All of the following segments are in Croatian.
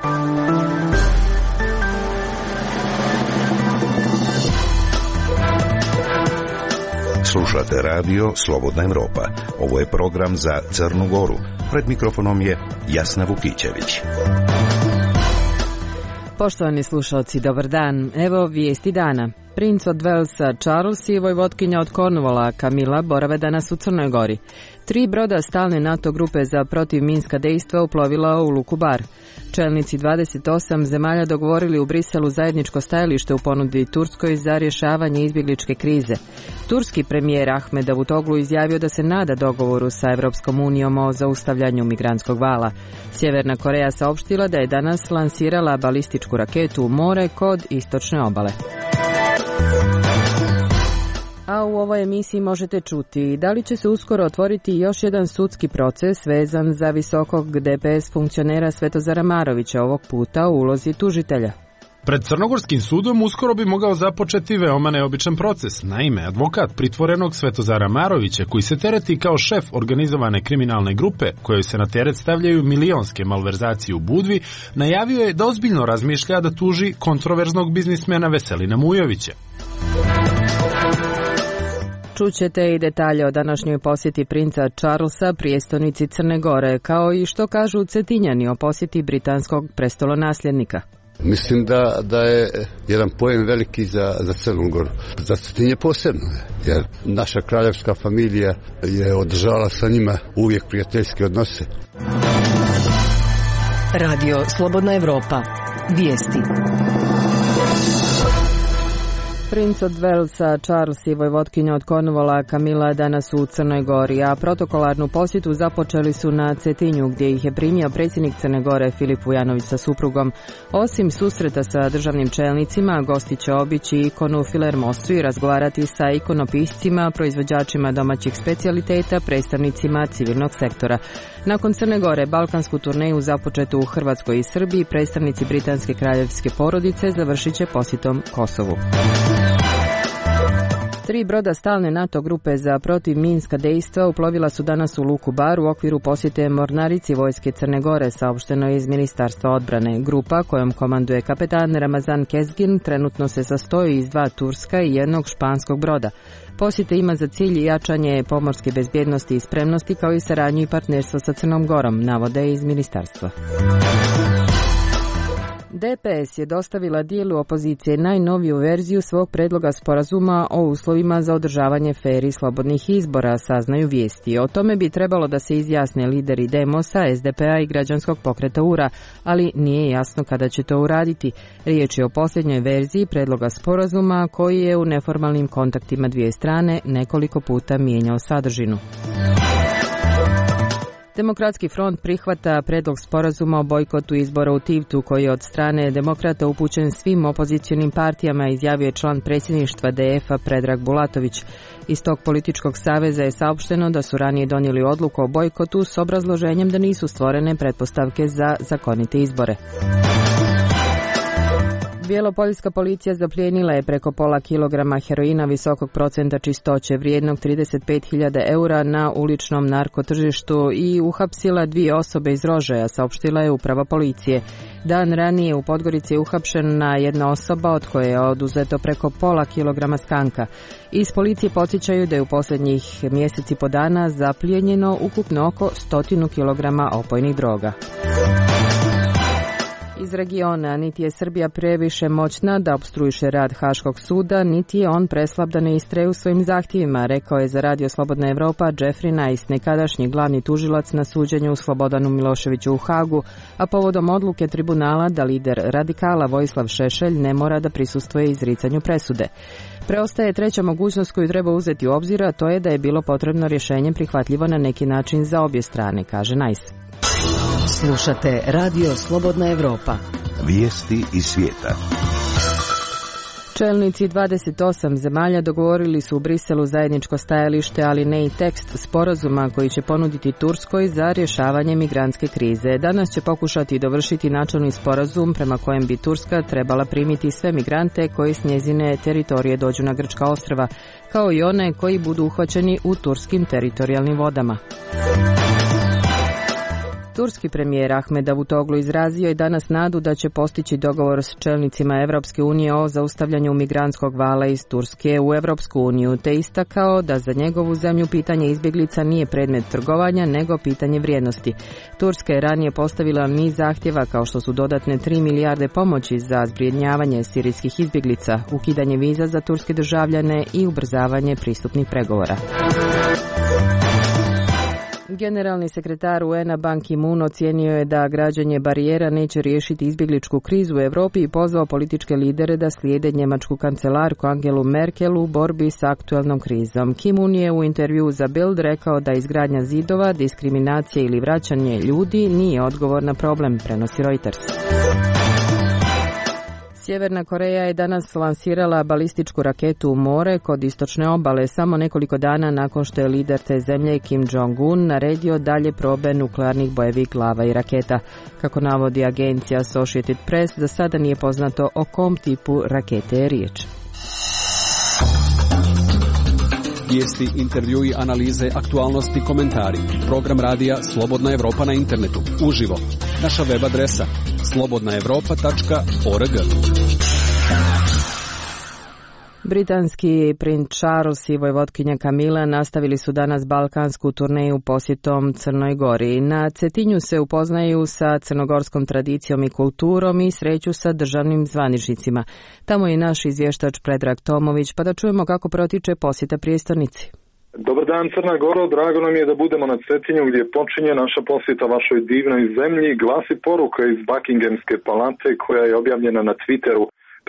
Slušate radio Slobodna Evropa. Ovo je program za Crnu Goru. Pred mikrofonom je Jasna Vukićević. Poštovani slušalci, dobar dan. Evo vijesti dana. Princ od Walesa Charles i vojvotkinja od Cornwalla Camilla borave danas u Crnoj Gori. 3 broda stalne NATO grupe za protivminska dejstva uplovila u luku Bar. Čelnici 28 zemalja dogovorili u Briselu zajedničko stajalište u ponudi Turskoj za rješavanje izbjegličke krize. Turski premijer Ahmed Davutoglu izjavio da se nada dogovoru sa Evropskom unijom o zaustavljanju migrantskog vala. Sjeverna Koreja saopštila da je danas lansirala balističku raketu u more kod istočne obale. A u ovoj emisiji možete čuti da li će se uskoro otvoriti još jedan sudski proces vezan za visokog DPS funkcionera Svetozara Marovića, ovog puta u ulozi tužitelja. Pred Crnogorskim sudom uskoro bi mogao započeti veoma neobičan proces. Naime, advokat pritvorenog Svetozara Marovića, koji se tereti kao šef organizovane kriminalne grupe, kojoj se na teret stavljaju milionske malverzacije u Budvi, najavio je da ozbiljno razmišlja da tuži kontroverznog biznismena Veselina Mujovića. Čućete i detalje o današnjoj posjeti princa Charlesa prijestolnici Crne Gore, kao i što kažu Cetinjani o posjeti britanskog prestolonasljednika. Mislim da je jedan pojem veliki za Crnu Goru. Za Cetinje posebno, jer naša kraljevska familija je održavala sa njima uvijek prijateljske odnose. Radio Slobodna Evropa. Vijesti. Princ od Walesa Charles i vojvotkinja od Cornwalla Camilla danas u Crnoj Gori, a protokolarnu posjetu započeli su na Cetinju, gdje ih je primio predsjednik Crne Gore Filip Vujanović sa suprugom. Osim susreta sa državnim čelnicima, gosti će obići ikonu Filermosu i razgovarati sa ikonopiscima, proizvođačima domaćih specijaliteta, predstavnicima civilnog sektora. Nakon Crne Gore, balkansku turneju započetu u Hrvatskoj i Srbiji, predstavnici britanske kraljevske porodice završit će posjetom Kosovu. 3 broda stalne NATO grupe za protivminska dejstva uplovila su danas u luku Bar u okviru posjete mornarici vojske Crne Gore, saopšteno iz Ministarstva odbrane. Grupa, kojom komanduje kapetan Ramazan Kezgin, trenutno se sastoji iz 2 turska i 1 španskog broda. Posjeta ima za cilj jačanje pomorske bezbjednosti i spremnosti, kao i saradnju i partnerstvo sa Crnom Gorom, navode iz ministarstva. DPS je dostavila dijelu opozicije najnoviju verziju svog predloga sporazuma o uslovima za održavanje fer i slobodnih izbora, saznaju vijesti. O tome bi trebalo da se izjasne lideri Demosa, SDP-a i građanskog pokreta URA, ali nije jasno kada će to uraditi. Riječ je o posljednjoj verziji predloga sporazuma koji je u neformalnim kontaktima dvije strane nekoliko puta mijenjao sadržinu. Demokratski front prihvata predlog sporazuma o bojkotu izbora u Tivtu, koji je od strane demokrata upućen svim opozicionim partijama, izjavio je član predsjedništva DF-a Predrag Bulatović. Iz tog političkog saveza je saopšteno da su ranije donijeli odluku o bojkotu s obrazloženjem da nisu stvorene pretpostavke za zakonite izbore. Bijelopoljska policija zaplijenila je preko pola kilograma heroina visokog procenta čistoće vrijednog 35.000 eura na uličnom narkotržištu i uhapsila 2 osobe iz Rožaja, saopštila je uprava policije. Dan ranije u Podgorici je uhapšena 1 osoba od koje je oduzeto preko pola kilograma skanka. Iz policije podsjećaju da je u posljednjih mjeseci po dana zaplijenjeno ukupno oko 100 kilograma opojnih droga. Iz regiona, niti je Srbija previše moćna da opstruiše rad Haškog suda, niti je on preslab da ne istraje u svojim zahtjevima, rekao je za Radio Slobodna Evropa Jeffrey Nice, nekadašnji glavni tužilac na suđenju Slobodanu Miloševiću u Hagu, a povodom odluke tribunala da lider radikala Vojislav Šešelj ne mora da prisustvuje izricanju presude. Preostaje treća mogućnost koju treba uzeti u obzir, a to je da je bilo potrebno rješenje prihvatljivo na neki način za obje strane, kaže Nice. Slušate Radio Slobodna Evropa. Vijesti iz svijeta. Čelnici 28 zemalja dogovorili su u Briselu zajedničko stajalište, ali ne i tekst sporazuma koji će ponuditi Turskoj za rješavanje migrantske krize. Danas će pokušati dovršiti načelni sporazum prema kojem bi Turska trebala primiti sve migrante koji s njezine teritorije dođu na grčka ostrva, kao i one koji budu uhvaćeni u turskim teritorijalnim vodama. Turski premijer Ahmed Davutoglu izrazio je danas nadu da će postići dogovor s čelnicima Evropske unije o zaustavljanju migrantskog vala iz Turske u Evropsku uniju, te istakao da za njegovu zemlju pitanje izbjeglica nije predmet trgovanja, nego pitanje vrijednosti. Turska je ranije postavila niz zahtjeva kao što su dodatne 3 milijarde pomoći za zbrinjavanje sirijskih izbjeglica, ukidanje viza za turske državljane i ubrzavanje pristupnih pregovora. Generalni sekretar UN-a Ban Ki-moon ocijenio je da građenje barijera neće riješiti izbjegličku krizu u Europi i pozvao političke lidere da slijede njemačku kancelarku Angelu Merkel u borbi s aktualnom krizom. Ki-moon je u intervjuu za Bild rekao da izgradnja zidova, diskriminacija ili vraćanje ljudi nije odgovor na problem, prenosi Reuters. Sjeverna Koreja je danas lansirala balističku raketu u more kod istočne obale samo nekoliko dana nakon što je lider te zemlje Kim Jong-un naredio dalje probe nuklearnih bojevih glava i raketa. Kako navodi agencija Associated Press, za sada nije poznato o kom tipu rakete je riječ. Vijesti, intervjui, analize, aktualnosti, komentari. Program radija Slobodna Evropa na internetu. Uživo. Naša web adresa slobodnaevropa.org. Britanski princ Charles i vojvotkinja Camilla nastavili su danas balkansku turneju posjetom Crnoj Gori. Na Cetinju se upoznaju sa crnogorskom tradicijom i kulturom i sreću sa državnim zvaničnicima. Tamo je naš izvještač Predrag Tomović, pa da čujemo kako protiče posjeta prijestolnici. Dobar dan, Crna Goro, drago nam je da budemo na Cetinju gdje počinje naša posjeta vašoj divnoj zemlji, glasi poruka iz Buckinghamske palate koja je objavljena na Twitteru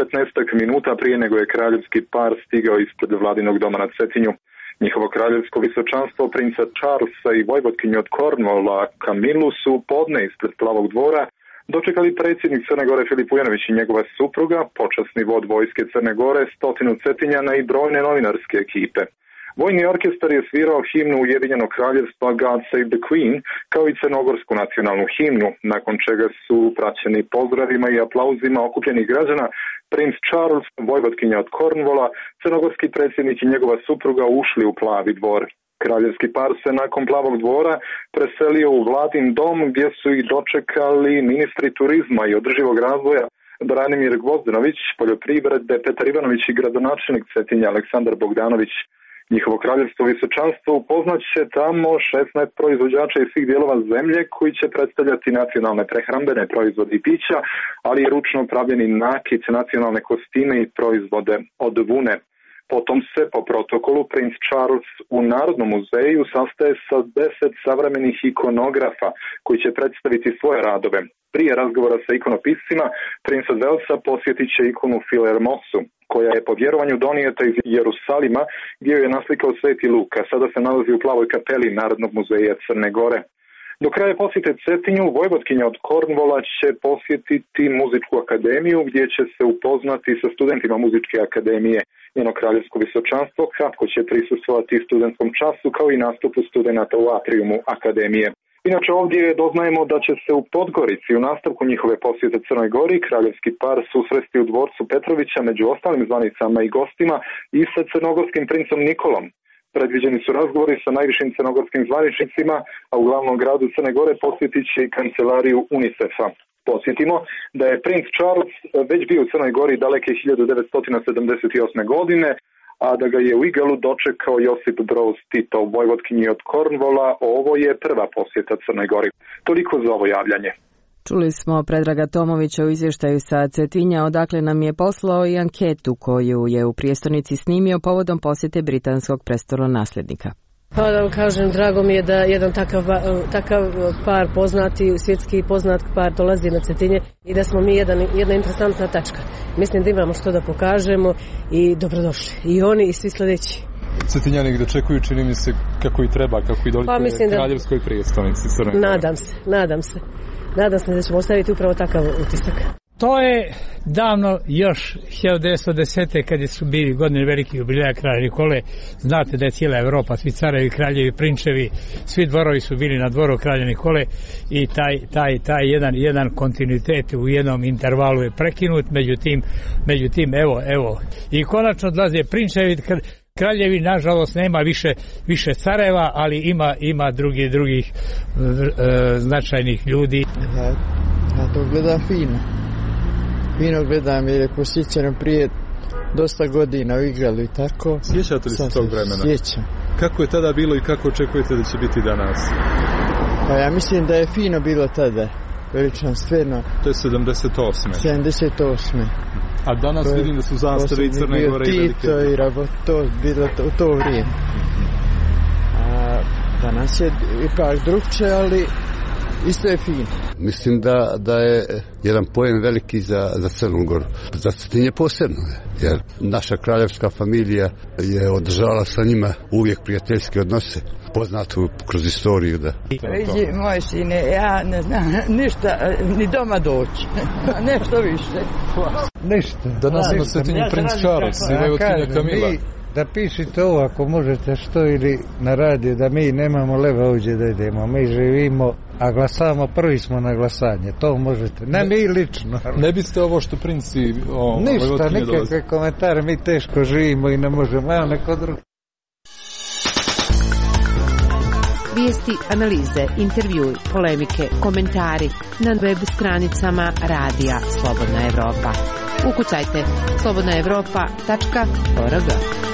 15 minuta prije nego je kraljevski par stigao ispred vladinog doma na Cetinju. Njihovo kraljevsko visočanstvo princa Charlesa i vojvotkinju od Cornwalla Camillu su podne ispred Plavog dvora dočekali predsjednik Crne Gore Filip Vujanović i njegova supruga, počasni vod vojske Crne Gore, 100 Cetinjana i brojne novinarske ekipe. Vojni orkestar je svirao himnu Ujedinjenog kraljevstva God Save the Queen, kao i crnogorsku nacionalnu himnu, nakon čega su praćeni pozdravima i aplauzima okupljenih građana princ Charles, vojvotkinja od Cornwalla, crnogorski predsjednik i njegova supruga ušli u Plavi dvor. Kraljevski par se nakon Plavog dvora preselio u vladin dom gdje su ih dočekali ministri turizma i održivog razvoja Branimir Gvozdenović, poljoprivrede Petar Ivanović i gradonačelnik Cetinja Aleksandar Bogdanović. Njihovo kraljevstvo visočanstvo upoznat će tamo 16 proizvođača iz svih dijelova zemlje koji će predstavljati nacionalne prehrambene proizvode i pića, ali i ručno pravljeni nakit, nacionalne kostime i proizvode od vune. Potom se po protokolu princ Charles u Narodnom muzeju sastaje sa 10 savremenih ikonografa koji će predstaviti svoje radove. Prije razgovora sa ikonopiscima, princ od Walesa posjetit će ikonu Filermosu, koja je po vjerovanju donijeta iz Jerusalima gdje ju je naslikao Sveti Luka. Sada se nalazi u Plavoj kapeli Narodnog muzeja Crne Gore. Do kraja posjete Cetinju, vojvotkinja od Cornwalla će posjetiti muzičku akademiju gdje će se upoznati sa studentima muzičke akademije. Njeno kraljevsko visočanstvo kratko će prisustvovati studentskom času kao i nastupu studenata u atriumu akademije. Inače ovdje doznajemo da će se u Podgorici u nastavku njihove posjete Crnoj Gori kraljevski par susresti u dvorcu Petrovića među ostalim zvanicama i gostima i sa crnogorskim princom Nikolom. Predviđeni su razgovori sa najvišim crnogorskim zvaničnicima, a u glavnom gradu Crne Gore posjetit će i kancelariju UNICEF-a. Posjetimo da je princ Charles već bio u Crnoj Gori daleke 1978. godine, a da ga je u Igalu dočekao Josip Broz Tito, vojvotkinji od Cornwalla. Ovo je prva posjeta Crnoj Gori. Toliko za ovo javljanje. Čuli smo Predraga Tomovića u izvještaju sa Cetinja, odakle nam je poslao i anketu koju je u prijestolnici snimio povodom posjete britanskog prestolonasljednika. Pa da vam kažem, drago mi je da jedan takav par poznati, svjetski poznat par dolazi na Cetinje i da smo mi jedna interesantna tačka. Mislim da imamo što da pokažemo i dobrodošli. I oni i svi sljedeći. Cetinjani ih dočekuju, čini mi se kako i treba, kako i dolike kraljevskoj prijestolnici Crne Gore. Nadam se da ćemo ostaviti upravo takav utisak. To je davno još 1910. kad su bili godine veliki jubileja kralja Nikole. Znate da je cijela Evropa, svi carevi, kraljevi, prinčevi, svi dvorovi su bili na dvoru kralja Nikole i taj jedan kontinuitet u jednom intervalu je prekinut. Međutim, evo. I konačno odlaze prinčevi. kraljevi, nažalost, nema više careva, ali ima drugih značajnih ljudi. Ja to gledam fino. Fino gledam jer je posjećano prije dosta godina u igralu i tako. Sjećate li se tog vremena? Sjećam. Kako je tada bilo i kako očekujete da će biti danas? Pa ja mislim da je fino bilo tada. Veličanstveno. To je 78. 78. A danas vidim da su zastave i Crne Gore i velike. Tito i Raboto, bilo u to vrijeme. A danas je ipak drugče, ali isto je fino. Mislim da je jedan pojem veliki za Crnu Goru. Za Cetinje posebno je, jer naša kraljevska familija je održala sa njima uvijek prijateljske odnose. Poznato kroz istoriju da. Vidi, moj sine, ja ne znam ništa, ni doma doći. Nešto više. Ništa. Danas na Cetinju princ Charles i vojvotkinja Kamila. Da pišite ovo ako možete što ili na radiju, da mi nemamo leva ovdje da idemo. Mi živimo, a glasamo, prvi smo na glasanje. To možete. Ne mi lično. Ne biste ovo što princi ništa, nikakve komentare. Mi teško živimo i ne možemo. Evo neko drugo. Vijesti, analize, intervjui, polemike, komentari na web stranicama Radija Slobodna Evropa. Ukucajte slobodnaevropa.org.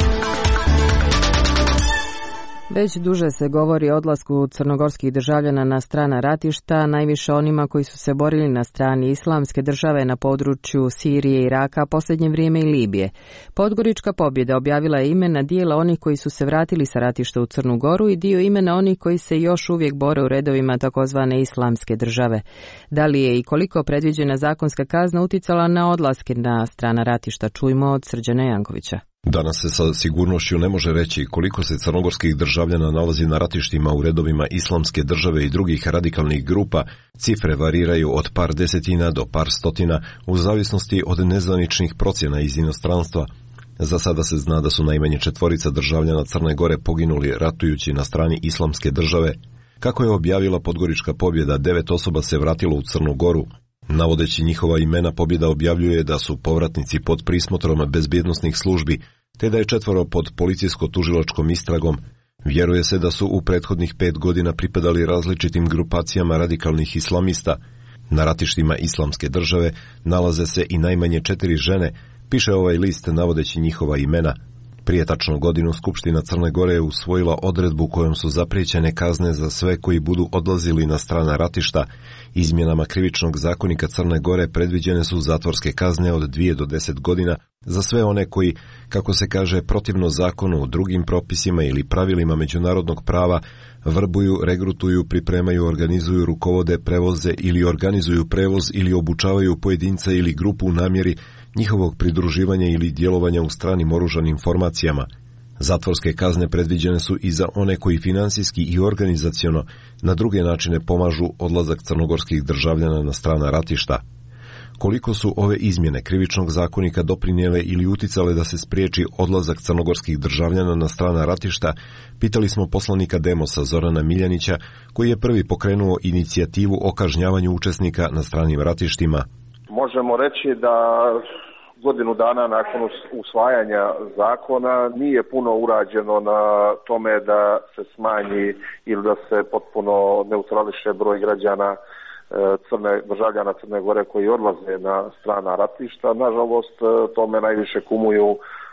Već duže se govori o odlasku crnogorskih državljana na strana ratišta, najviše onima koji su se borili na strani Islamske države na području Sirije, Iraka, posljednje vrijeme i Libije. Podgorička pobjeda objavila je imena dijela onih koji su se vratili sa ratišta u Crnu Goru i dio imena onih koji se još uvijek bore u redovima takozvane Islamske države. Da li je i koliko predviđena zakonska kazna uticala na odlaske na strana ratišta? Čujmo od Srđana Jankovića. Danas se sa sigurnošću ne može reći koliko se crnogorskih državljana nalazi na ratištima u redovima Islamske države i drugih radikalnih grupa. Cifre variraju od par desetina do par stotina u zavisnosti od nezvaničnih procjena iz inostranstva. Za sada se zna da su najmanje 4 državljana Crne Gore poginuli ratujući na strani Islamske države. Kako je objavila Podgorička pobjeda, 9 osoba se vratilo u Crnu Goru. Navodeći njihova imena, pobjeda objavljuje da su povratnici pod prismotrom bezbjednosnih službi, te da je 4 pod policijsko-tužilačkom istragom. Vjeruje se da su u prethodnih 5 godina pripadali različitim grupacijama radikalnih islamista. Na ratištima Islamske države nalaze se i najmanje 4 žene, piše ovaj list navodeći njihova imena. Prije tačno godinu Skupština Crne Gore je usvojila odredbu kojom su zapriječene kazne za sve koji budu odlazili na strana ratišta. Izmjenama krivičnog zakonika Crne Gore predviđene su zatvorske kazne od 2 do 10 godina za sve one koji, kako se kaže, protivno zakonu, drugim propisima ili pravilima međunarodnog prava vrbuju, regrutuju, pripremaju, organizuju, rukovode, prevoze ili organizuju prevoz ili obučavaju pojedinca ili grupu u namjeri njihovog pridruživanja ili djelovanja u stranim oružanim formacijama. Zatvorske kazne predviđene su i za one koji finansijski i organizaciono na druge načine pomažu odlazak crnogorskih državljana na strana ratišta. Koliko su ove izmjene krivičnog zakonika doprinijele ili uticale da se spriječi odlazak crnogorskih državljana na strana ratišta, pitali smo poslanika Demosa Zorana Miljanića, koji je prvi pokrenuo inicijativu o kažnjavanju učesnika na stranim ratištima. Možemo reći da godinu dana nakon usvajanja zakona nije puno urađeno na tome da se smanji ili da se potpuno neutrališe broj građana državljana Crne Gore koji odlaze na strana ratišta. Nažalost, tome najviše kumuju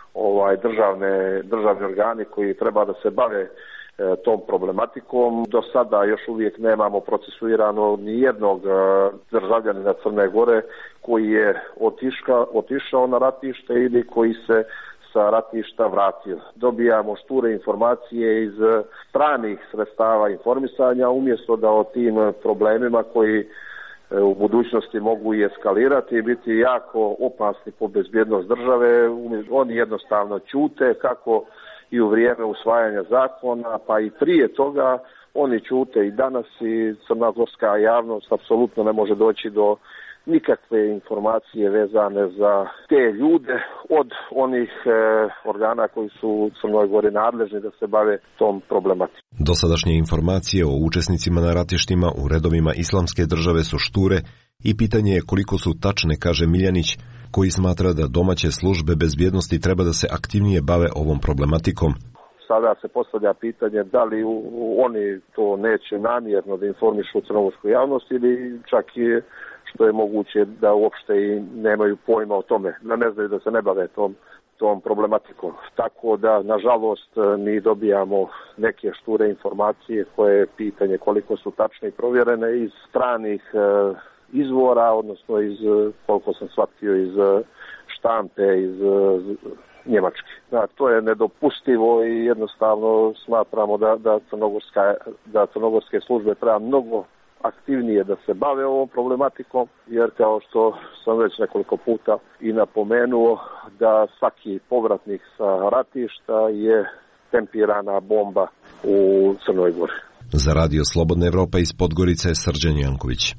državni organi koji treba da se bave tom problematikom. Do sada još uvijek nemamo procesuirano ni jednog državljanina Crne Gore koji je otišao na ratište ili koji se sa ratišta vratio. Dobijamo šture informacije iz stranih sredstava informisanja umjesto da o tim problemima koji u budućnosti mogu i eskalirati i biti jako opasni po bezbjednost države. Oni jednostavno ćute kako i u vrijeme usvajanja zakona, pa i prije toga oni ćute i danas i crnogorska javnost apsolutno ne može doći do nikakve informacije vezane za te ljude od onih organa koji su u Crnoj Gori nadležni da se bave tom problematikom. Dosadašnje informacije o učesnicima na ratištima u redovima Islamske države su šture i pitanje je koliko su tačne, kaže Miljanić. koji smatra da domaće službe bezbjednosti treba da se aktivnije bave ovom problematikom. Sada se postavlja pitanje da li oni to neće namjerno da informišu crnogorsku javnost ili čak i što je moguće da uopšte i nemaju pojma o tome, da ne znaju da se ne bave tom problematikom. Tako da, nažalost, mi dobijamo neke šture informacije koje je pitanje koliko su tačne i provjerene iz stranih izvora, odnosno iz, koliko sam shvatio, iz štampe, iz Njemačke. To je nedopustivo i jednostavno smatramo da crnogorske službe treba mnogo aktivnije da se bave ovom problematikom, jer kao što sam već nekoliko puta i napomenuo, da svaki povratnik sa ratišta je tempirana bomba u Crnoj Gori. Za Radio Slobodna Evropa iz Podgorice je Srđan Janković.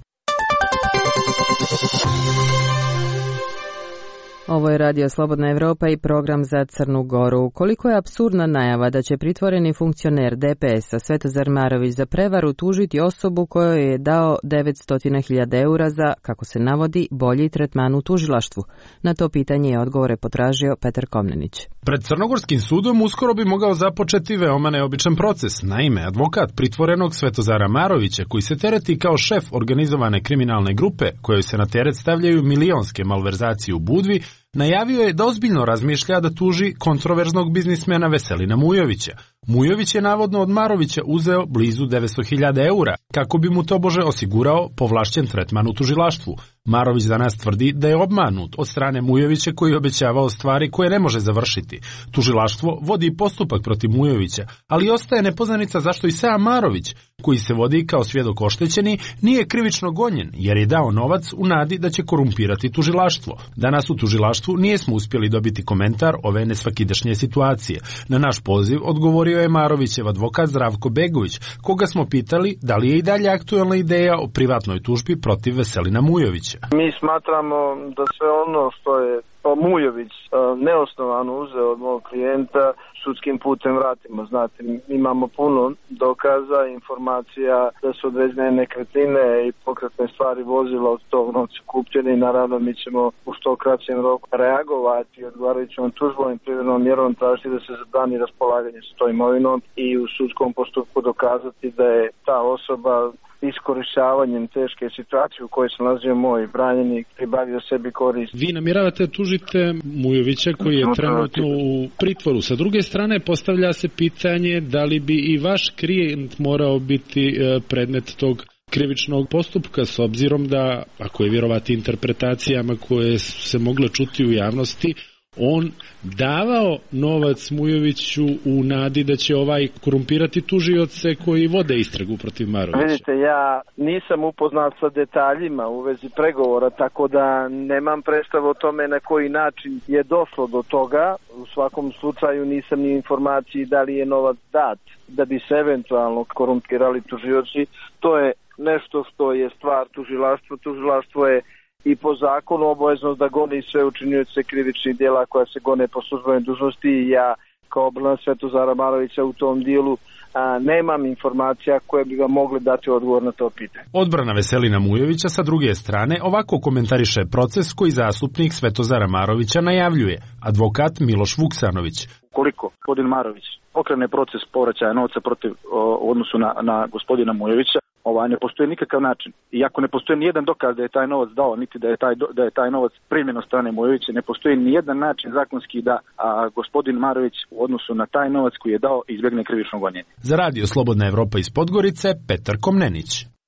Ovo je Radio Slobodna Evropa i program za Crnu Goru. Koliko je apsurdna najava da će pritvoreni funkcioner DPS-a Svetozar Marović za prevaru tužiti osobu kojoj je dao 900.000 eura za, kako se navodi, bolji tretman u tužilaštvu. Na to pitanje je odgovore potražio Petar Komnenić. Pred Crnogorskim sudom uskoro bi mogao započeti veoma neobičan proces. Naime, advokat pritvorenog Svetozara Marovića, koji se tereti kao šef organizovane kriminalne grupe, kojoj se na teret stavljaju milionske malverzacije u Budvi, najavio je da ozbiljno razmišlja da tuži kontroverznog biznismena Veselina Mujovića. Mujović je navodno od Marovića uzeo blizu 900.000 eura, kako bi mu tobože osigurao povlašćen tretman u tužilaštvu. Marović danas tvrdi da je obmanut od strane Mujovića koji je obećavao stvari koje ne može završiti. Tužilaštvo vodi postupak protiv Mujovića, ali ostaje nepoznanica zašto i sam Marović, koji se vodi kao svjedok oštećeni, nije krivično gonjen, jer je dao novac u nadi da će korumpirati tužilaštvo. Danas u tužilaštvu nismo uspjeli dobiti komentar ove nesvakidašnje situacije. Na naš poziv odgovorio je Marovićev advokat Zdravko Begović, koga smo pitali da li je i dalje aktualna ideja o privatnoj tužbi protiv Veselina Mujovića. Mi smatramo da sve ono što je Mujović neosnovano uzeo od mog klijenta sudskim putem vratimo. Znate, imamo puno dokaza, informacija da su određene nekretnine i pokretne stvari vozila od tog novca kupljene i naravno mi ćemo u što kraćem roku reagovati odgovarajućom tužbom i privremenom mjerom tražiti da se zabrani raspolaganje s tom imovinom i u sudskom postupku dokazati da je ta osoba iskorišćavanjem teške situacije u kojoj se nalazio moj branjenik pribavio sebi korist. Vi namjeravate tužite Mujovića koji je trenutno u pritvoru. Sa druge strane postavlja se pitanje da li bi i vaš klijent morao biti predmet tog krivičnog postupka, s obzirom da, ako je vjerovati interpretacijama koje su se mogle čuti u javnosti, on davao novac Mujoviću u nadi da će ovaj korumpirati tužioce koji vode istragu protiv Marovića. Vidite, ja nisam upoznat sa detaljima u vezi pregovora, tako da nemam predstavu o tome na koji način je došlo do toga. U svakom slučaju nisam ni informaciji da li je novac dat da bi se eventualno korumpirali tužioci. To je nešto što je stvar tužilaštva. Tužilaštvo je i po zakonu obavezno da goni sve učinioce krivičnih djela koja se gone po službenoj dužnosti i ja kao obrana Svetozara Marovića u tom dijelu nemam informacija koje bi ga mogle dati odgovor na to pitanje. Odbrana Veselina Mujovića sa druge strane ovako komentariše proces koji zastupnik Svetozara Marovića najavljuje, advokat Miloš Vuksanović. Koliko gospodin Marović pokrene proces povraćaja novca protiv u odnosu na gospodina Mujovića, ne postoji nikakav način. I ako ne postoji nijedan dokaz da je taj novac dao, niti da je taj novac primljen od strane Mujovića, ne postoji nijedan način zakonski da gospodin Marović u odnosu na taj novac koji je dao izbjegne krivično gonjenje. Za Radio Slobodna Evropa iz Podgorice, Petar Komnenić.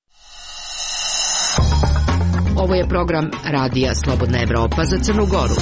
Ovo je program Radija Slobodna Evropa za Crnu Goru.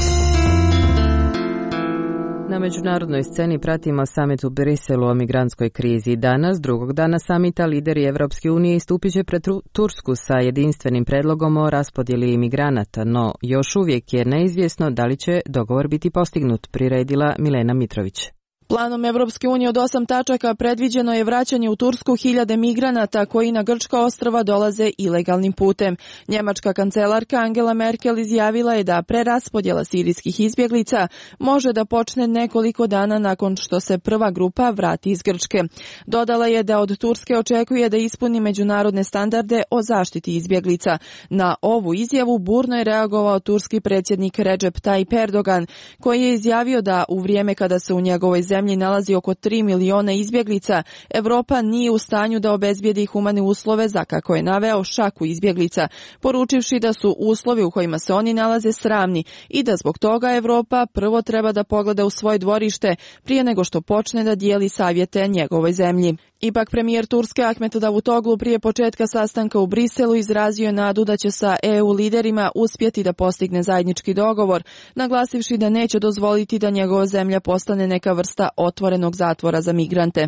Na međunarodnoj sceni pratimo samit u Briselu o migrantskoj krizi. Danas, drugog dana samita, lideri Evropske unije istupit će pred Tursku sa jedinstvenim predlogom o raspodjeli imigranata, no još uvijek je neizvjesno da li će dogovor biti postignut, priredila Milena Mitrović. Planom Evropske unije od 8 tačaka predviđeno je vraćanje u Tursku 1000 migranata koji na grčka ostrva dolaze ilegalnim putem. Njemačka kancelarka Angela Merkel izjavila je da preraspodjela sirijskih izbjeglica može da počne nekoliko dana nakon što se prva grupa vrati iz Grčke. Dodala je da od Turske očekuje da ispuni međunarodne standarde o zaštiti izbjeglica. Na ovu izjavu burno je reagovao turski predsjednik Recep Tayyip Erdogan, koji je izjavio da u vrijeme kada se u njegovoj zemlji nalazi oko 3 miliona izbjeglica, Evropa nije u stanju da obezbijedi humane uslove za, kako je naveo, šaku izbjeglica, poručivši da su uslovi u kojima se oni nalaze sramni i da zbog toga Evropa prvo treba da pogleda u svoje dvorište prije nego što počne da dijeli savjete njegovoj zemlji. Ipak premijer Turske Ahmet Davutoglu prije početka sastanka u Briselu izrazio je nadu da će sa EU liderima uspjeti da postigne zajednički dogovor, naglasivši da neće dozvoliti da njegova zemlja postane neka vrsta otvorenog zatvora za migrante.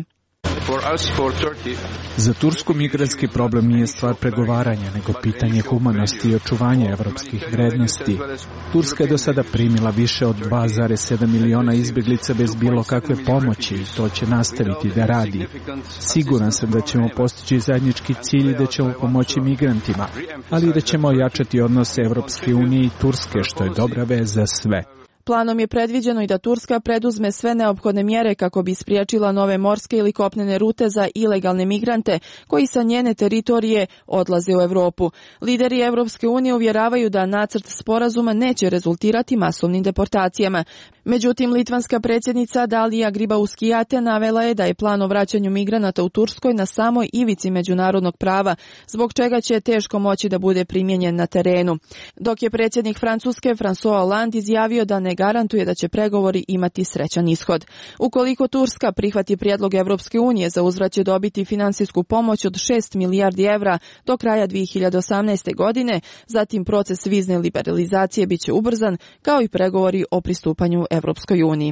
Za Tursku migrantski problem nije stvar pregovaranja, nego pitanje humanosti i očuvanja evropskih vrednosti. Turska je do sada primila više od 2,7 miliona izbjeglica bez bilo kakve pomoći i to će nastaviti da radi. Siguran sam da ćemo postići zajednički cilj i da ćemo pomoći migrantima, ali i da ćemo ojačati odnose Evropske unije i Turske, što je dobra vez za sve. Planom je predviđeno i da Turska preduzme sve neophodne mjere kako bi spriječila nove morske ili kopnene rute za ilegalne migrante koji sa njene teritorije odlaze u Europu. Lideri Evropske unije uvjeravaju da nacrt sporazuma neće rezultirati masovnim deportacijama. Međutim, litvanska predsjednica Dalija Grybauskaitė navela je da je plan o vraćanju migranata u Turskoj na samoj ivici međunarodnog prava, zbog čega će teško moći da bude primijenjen na terenu. Dok je predsjednik Francuske François Hollande izjavio da ne garantuje da će pregovori imati srećan ishod. Ukoliko Turska prihvati prijedlog Evropske unije, za uzvrat će dobiti finansijsku pomoć od 6 milijardi evra do kraja 2018. godine, zatim proces vizne liberalizacije biće ubrzan, kao i pregovori o pristupanju Evropskoj uniji.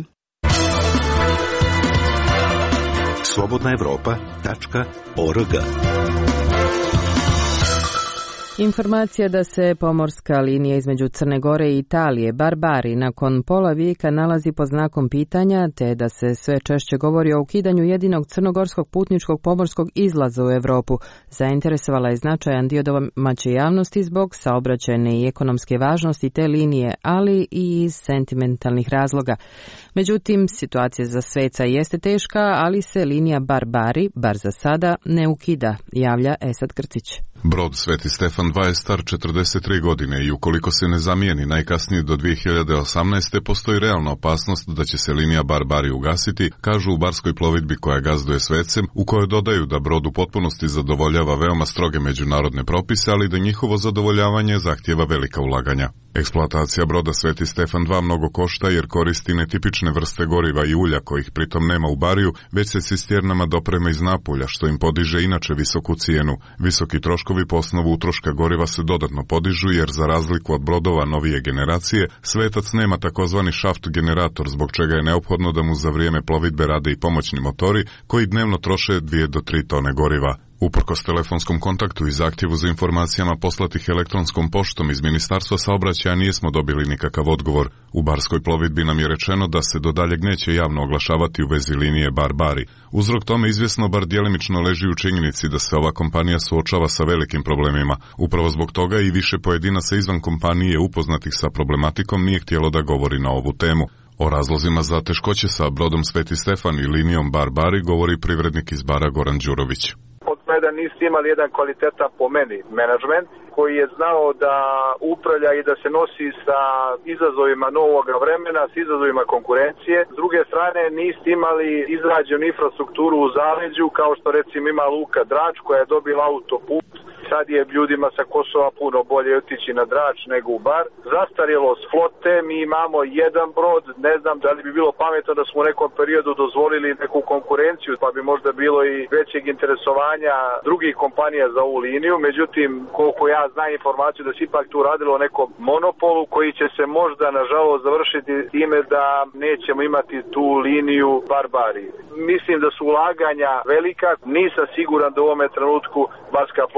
slobodnaevropa.org. Informacija da se pomorska linija između Crne Gore i Italije, Barbari, nakon pola vijeka nalazi pod znakom pitanja, te da se sve češće govori o ukidanju jedinog crnogorskog putničkog pomorskog izlaza u Europu, zainteresovala je značajan dio domaće javnosti zbog saobraćajne i ekonomske važnosti te linije, ali i iz sentimentalnih razloga. Međutim, situacija za sveca jeste teška, ali se linija Barbari, bar za sada, ne ukida, javlja Esad Krcić. Brod Sveti Stefan II je star 43 godine i ukoliko se ne zamijeni najkasnije do 2018. postoji realna opasnost da će se linija Barbari ugasiti, kažu u barskoj plovidbi koja gazduje svecem, u kojoj dodaju da brod u potpunosti zadovoljava veoma stroge međunarodne propise, ali da njihovo zadovoljavanje zahtijeva velika ulaganja. Eksploatacija broda Sveti Stefan II mnogo košta jer koristi netipične vrste goriva i ulja kojih pritom nema u bariju, već se cisternama doprema iz Napulja, što im podiže inače visoku cijenu. Visoki troškovi po osnovu utroška goriva se dodatno podižu jer za razliku od brodova novije generacije, Svetac nema takozvani šaft generator, zbog čega je neophodno da mu za vrijeme plovidbe rade i pomoćni motori koji dnevno troše 2 do 3 tone goriva. Uprkos telefonskom kontaktu i zahtjevu za informacijama poslatih elektronskom poštom iz Ministarstva saobraćaja nismo dobili nikakav odgovor. U barskoj plovidbi nam je rečeno da se do daljeg neće javno oglašavati u vezi linije Barbari. Uzrok tome izvjesno bar djelimično leži u činjenici da se ova kompanija suočava sa velikim problemima. Upravo zbog toga i više pojedinaca izvan kompanije upoznatih sa problematikom nije htjelo da govori na ovu temu. O razlozima za teškoće sa brodom Sveti Stefan i linijom Barbari govori privrednik iz bara Goran Đurović. Da niste imali jedan kvalitetan, po meni, menadžment koji je znao da upravlja i da se nosi sa izazovima novog vremena, s izazovima konkurencije. S druge strane, niste imali izrađenu infrastrukturu u zaleđu, kao što recimo ima Luka Drač koja je dobila autoput. Sad je ljudima sa Kosova puno bolje otići na Drač nego u Bar. Zastarjelost flote, mi imamo jedan brod, ne znam da li bi bilo pametno da smo u nekom periodu dozvolili neku konkurenciju, pa bi možda bilo i većeg interesovanja drugih kompanija za ovu liniju. Međutim, koliko ja znam informaciju da se ipak tu radilo o nekom monopolu koji će se možda nažalost završiti time da nećemo imati tu liniju Barbari. Mislim da su ulaganja velika, nisam siguran da u ovome trenutku barska plovidba ima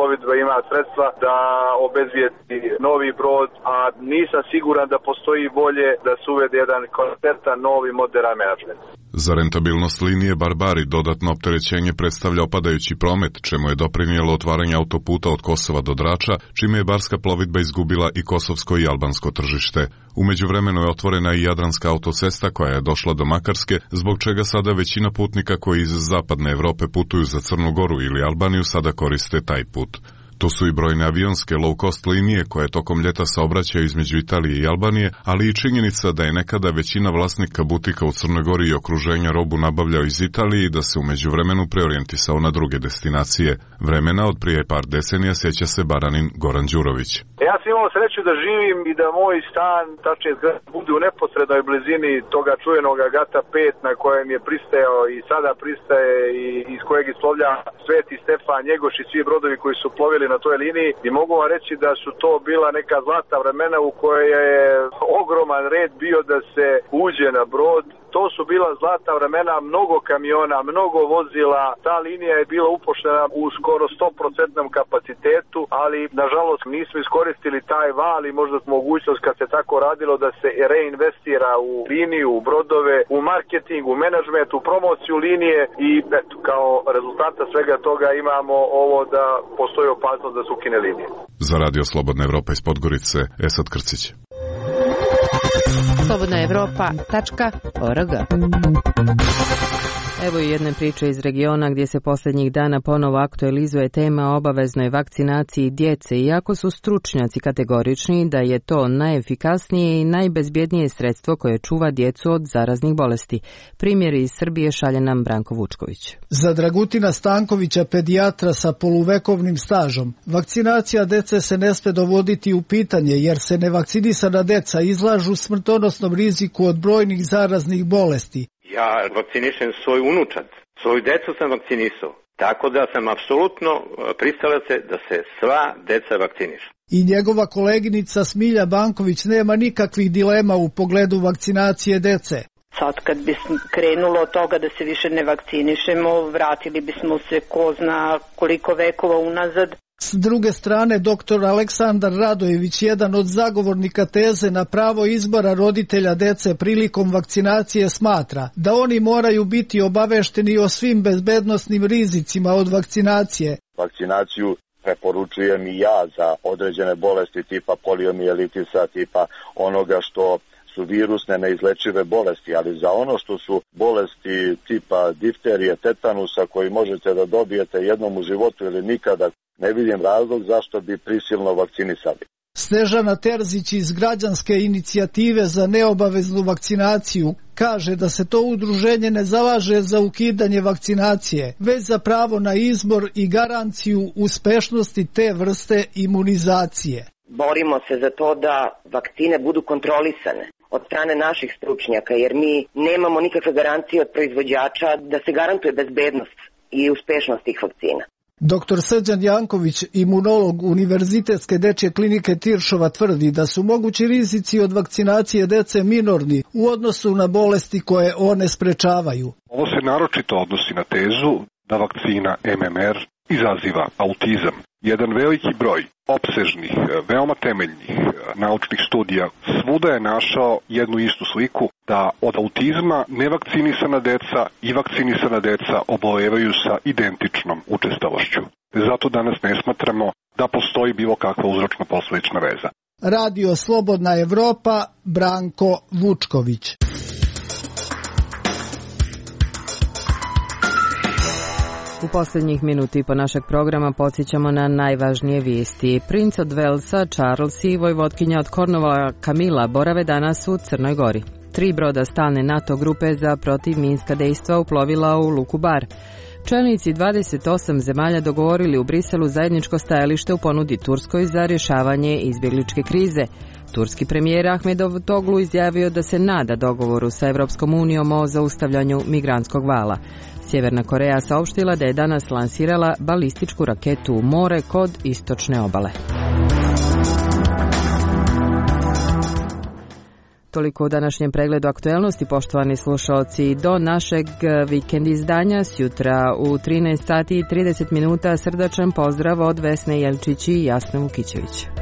ima sredstva da obezbijedi novi brod, a nisam siguran da postoji volje da se uvede jedan kompletan novi moderan menadžment. Za rentabilnost linije Barbari dodatno opterećenje predstavlja opadajući promet, čemu je doprinijelo otvaranje autoputa od Kosova do Drača, čime je barska plovidba izgubila i kosovsko i albansko tržište. U međuvremenu je otvorena i Jadranska autocesta koja je došla do Makarske, zbog čega sada većina putnika koji iz zapadne Evrope putuju za Crnu Goru ili Albaniju sada koriste taj put. Tu su i brojne avionske low-cost linije koje tokom ljeta saobraćaju između Italije i Albanije, ali i činjenica da je nekada većina vlasnika butika u Crnoj Gori i okruženja robu nabavljao iz Italije i da se u međuvremenu preorijentisao na druge destinacije. Vremena od prije par decenija sjeća se Baranin Goran Đurović. Ja sam imao sreću da živim i da moj stan, tačnije bude u neposrednoj blizini toga čuvenog Agata 5 na kojem je pristajao i sada pristaje i iz kojeg isplovlja Sveti Stefan, Njegoš i svi brodovi koji su plovili na toj liniji, i mogu vam reći da su to bila neka zlata vremena u kojoj je ogroman red bio da se uđe na brod. To su bila zlata vremena, mnogo kamiona, mnogo vozila, ta linija je bila upoštena u skoro 100% kapacitetu, ali nažalost nismo iskoristili taj val i možda mogućnost kad se tako radilo da se reinvestira u liniju, u brodove, u marketing, u menadžment, u promociju linije i eto, kao rezultata svega toga imamo ovo da postoji opasnost da se ukine linije. Za Radio Slobodna Evropa iz Podgorice, Esad Krcić. slobodnaevropa.org. Evo i jedne priče iz regiona gdje se posljednjih dana ponovo aktualizuje tema o obaveznoj vakcinaciji djece, iako su stručnjaci kategorični da je to najefikasnije i najbezbjednije sredstvo koje čuva djecu od zaraznih bolesti. Primjer iz Srbije šalje nam Branko Vučković. Za Dragutina Stankovića, pedijatra sa poluvekovnim stažom, vakcinacija dece se ne sme dovoditi u pitanje jer se nevakcinisana deca izlažu smrtonosnom riziku od brojnih zaraznih bolesti. Ja vakcinišem svoj unučad, svoju decu sam vakcinisao, tako da sam apsolutno pristalac da se sva deca vakcinišu. I njegova koleginica Smilja Banković nema nikakvih dilema u pogledu vakcinacije dece. Sad kad bi krenulo od toga da se više ne vakcinišemo, vratili bismo se ko zna koliko vekova unazad. S druge strane, dr. Aleksandar Radojević, jedan od zagovornika teze na pravo izbora roditelja dece prilikom vakcinacije, smatra da oni moraju biti obavešteni o svim bezbednosnim rizicima od vakcinacije. Vakcinaciju preporučujem i ja za određene bolesti tipa poliomijelitisa, tipa onoga što su virusne neizlečive bolesti, ali za ono što su bolesti tipa difterije, tetanusa koji možete da dobijete jednom u životu ili nikada, ne vidim razlog zašto bi prisilno vakcinisali. Snežana Terzić iz Građanske inicijative za neobaveznu vakcinaciju kaže da se to udruženje ne zalaže za ukidanje vakcinacije, već za pravo na izbor i garanciju uspešnosti te vrste imunizacije. Borimo se za to da vakcine budu kontrolisane od strane naših stručnjaka, jer mi nemamo nikakve garancije od proizvođača da se garantuje bezbednost i uspešnost tih vakcina. Dr. Srđan Janković, imunolog Univerzitetske dečje klinike Tiršova, tvrdi da su mogući rizici od vakcinacije dece minorni u odnosu na bolesti koje one sprečavaju. Ovo se naročito odnosi na tezu da vakcina MMR izaziva autizam. Jedan veliki broj opsežnih, veoma temeljnih naučnih studija svuda je našao jednu istu sliku, da od autizma nevakcinisana deca i vakcinisana deca obolevaju sa identičnom učestalošću. Zato danas ne smatramo da postoji bilo kakva uzročno-posledična veza. Radio Slobodna Evropa, Branko Vučković. U posljednjih minuti po našeg programa podsjećamo na najvažnije vijesti. Princ od Velsa, Charles i vojvotkinja od Cornwalla, Camilla, borave danas u Crnoj Gori. 3 broda stalne NATO grupe za protivminska dejstva uplovila u luku Bar. Čelnici 28 zemalja dogovorili u Briselu zajedničko stajalište u ponudi Turskoj za rješavanje izbjegličke krize. Turski premijer Ahmed Davutoglu izjavio da se nada dogovoru sa Europskom unijom o zaustavljanju migrantskog vala. Sjeverna Koreja saopštila da je danas lansirala balističku raketu u more kod istočne obale. toliko u današnjem pregledu aktuelnosti, poštovani slušaoci. Do našeg vikend izdanja sjutra u 13 sati i 30 minuta srdačan pozdrav od Vesne Jelčić i Jasne Vukićević.